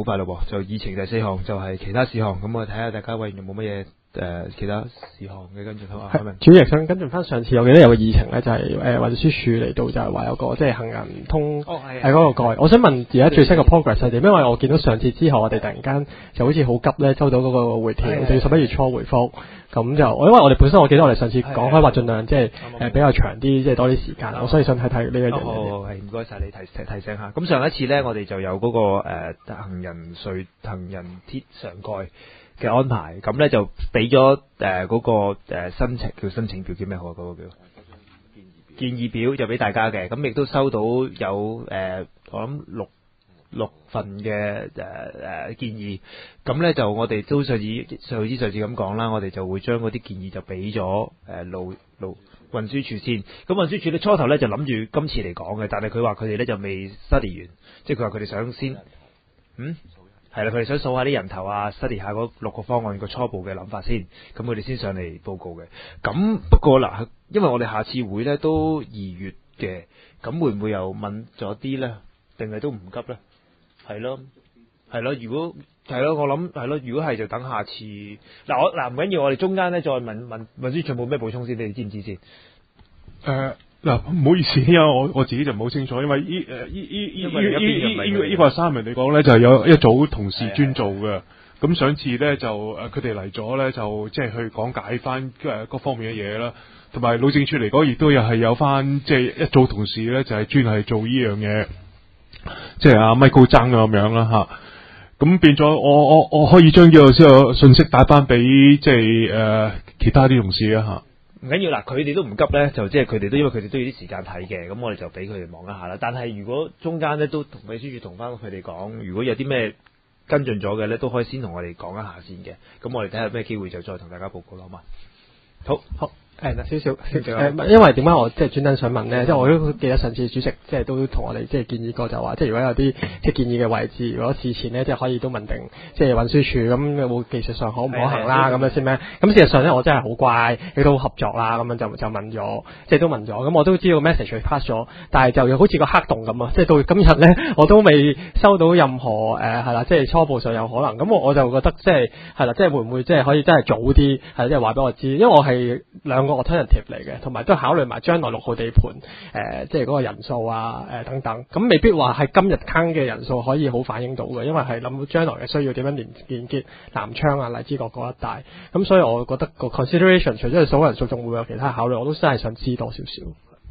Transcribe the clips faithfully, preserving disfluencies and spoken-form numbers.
好快咯，就議程第四項就係其他事項，咁我睇下大家委員有冇乜嘢誒其他事項嘅跟住好啊。 主席想跟進翻上次，我記得有個議程咧，就係誒運輸署嚟到就係話有個即係行人通喺嗰個蓋。我想問而家最新嘅 progress 係點？因為我見到上次之後，我哋突然間就好似好急咧，收到嗰個回條，就要十一月初回覆。咁就我因為我哋本身我記得我哋上次講開話盡量即係誒比較長啲，即係多啲時間。我所以想睇睇呢一樣嘢。 好，係唔該晒你提提提醒下。咁上一次咧，我哋就有嗰個誒行人隧行人鐵上蓋嘅安排，咁咧就俾咗誒嗰個誒申請叫申請表叫咩好啊？嗰個叫建議表就俾大家嘅，咁亦都收到有誒我諗六六份嘅誒誒建議，咁咧就我哋都上次上次上次咁講啦，我哋就會將嗰啲建議就俾咗誒路路運輸署先。咁運輸署咧初頭咧就諗住今次嚟講嘅，但係佢話佢哋咧就未 study 完，即係佢話佢哋想先嗯。係啦，佢哋想數下啲人頭啊 ，study 下嗰六個方案個初步嘅諗法先，咁佢哋先上嚟報告嘅。咁不過嗱，因為我哋下次會咧都二月嘅，咁會唔會又問咗啲咧？定係都唔急咧？係咯，係咯。如果係咯，我諗係咯。如果係就等下次。嗱我嗱唔緊要，我哋中間咧再問問運輸署冇咩補充先，你哋知唔知先？誒、 呃。嗱，唔好意思，因為我我自己就唔好清楚，因為依誒依依依依依依個 assignment 嚟講咧，就係有一組同事專做嘅。咁上次咧就誒佢哋嚟咗咧，就即係去講解翻誒各方面嘅嘢啦。同埋路政署嚟講，亦都又係有翻即係一組同事咧，就係專係做呢樣嘢，即係阿 Michael 爭啊咁樣啦嚇。咁變咗我我我可以將呢個先個信息帶翻俾即係誒其他啲同事啊嚇。 唔緊要啦，佢哋都唔急咧，就即係佢哋都因為佢哋都要啲時間睇嘅，咁我哋就俾佢哋望一下啦。但係如果中間咧都同秘書處同翻佢哋講，如果有啲咩跟進咗嘅咧，都可以先同我哋講一下先嘅。咁我哋睇下咩機會就再同大家報告啦，好嘛？好，好。 誒嗱，少少誒，因為點解我即係專登想問咧？即係我都記得上次主席即係都同我哋即係建議過，就話即係如果有啲即係建議嘅位置，如果事前咧即係可以都問定即係運輸署咁有冇技術上可唔可行啦？咁樣先咩？咁事實上咧，我真係好乖，亦都好合作啦。咁樣就就問咗，即係都問咗。咁我都知道 message pass 咗，但係就好似個黑洞咁啊！即係到今日咧，我都未收到任何誒係啦，即係初步上有可能。咁我我就覺得即係係啦，即係會唔會即係可以真係早啲係即係話俾我知？因為我係兩個 alternative 嚟嘅，同埋都考慮埋將來六號地盤誒、呃，即係嗰個人數啊，誒、呃、等等，咁未必話係今日坑嘅人數可以好反映到嘅，因為係諗到將來嘅需要點樣連連結南昌啊、荔枝角嗰一帶，咁所以我覺得個 consideration 除咗係數人數，仲會有其他考慮，我都真係想知多少少。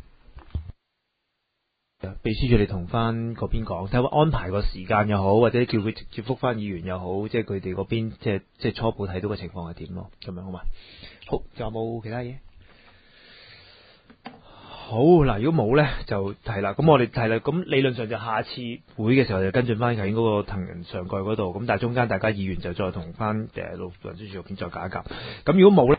秘書處你同翻嗰邊講，睇下安排個時間又好，或者叫佢直接覆翻議員又好，即係佢哋嗰邊即係即係初步睇到嘅情況係點咯，咁樣好嘛？好，仲有冇其他嘢？好嗱，如果冇咧就係啦，咁我哋係啦，咁理論上就下次會嘅時候就跟進翻頭先嗰個行人上蓋嗰度，咁但係中間大家議員就再同翻誒路運輸署嗰邊再夾一夾，咁如果冇咧。